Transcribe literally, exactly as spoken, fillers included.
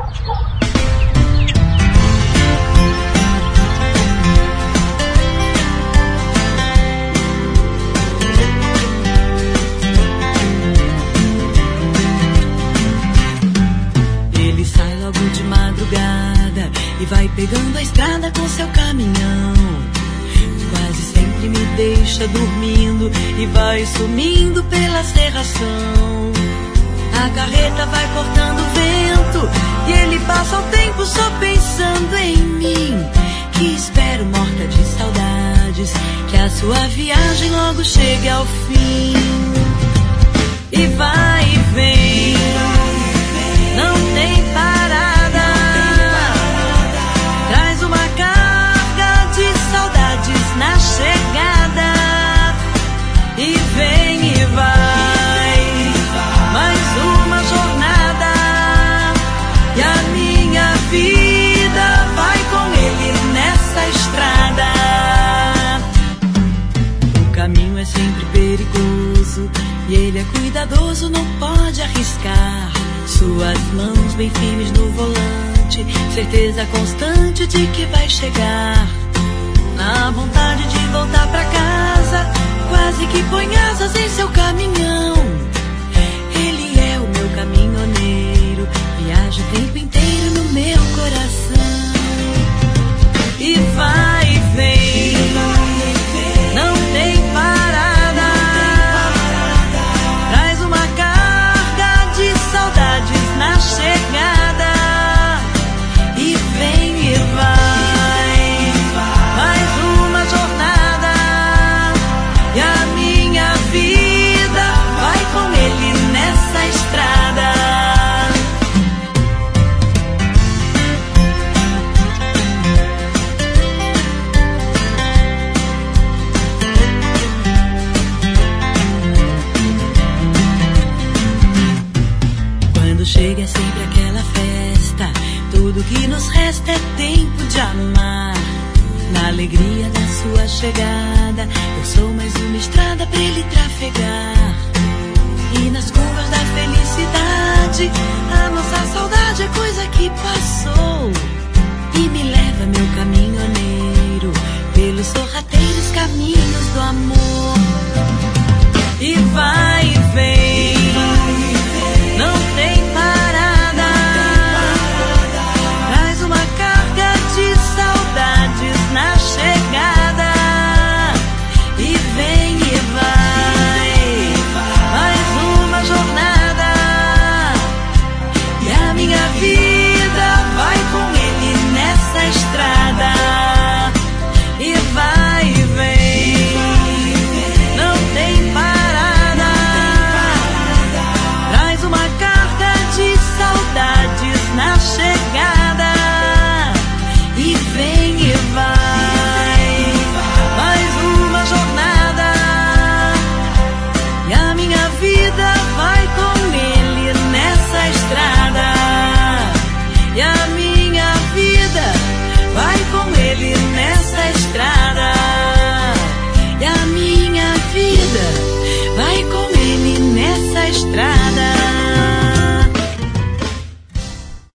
E vai pegando a estrada com seu caminhão. Quase sempre me deixa dormindo e vai sumindo pela serração. A carreta vai cortando o vento e ele passa o tempo só pensando em mim, que espero morta de saudades que a sua viagem logo chegue ao fim. E vai e vem, não tem parada. Na chegada, e vem e vai, mais uma jornada, e a minha vida vai com ele nessa estrada. O caminho é sempre perigoso e ele é cuidadoso, não pode arriscar. Suas mãos bem firmes no volante, certeza constante de que vai chegar. Na vontade de voltar pra casa, quase que põe asas em seu caminhão. Ele é o meu caminhoneiro, viaja o tempo inteiro no meu coração. E vai e vem, não tem parada. Traz uma carga de saudades na chegada. E vem e vai. Chega é sempre aquela festa, tudo que nos resta é tempo de amar. Na alegria da sua chegada, eu sou mais uma estrada pra ele trafegar. E nas curvas da felicidade, a nossa saudade é coisa que passou. E me leva, meu caminhoneiro, pelos sorrateiros caminhos do amor.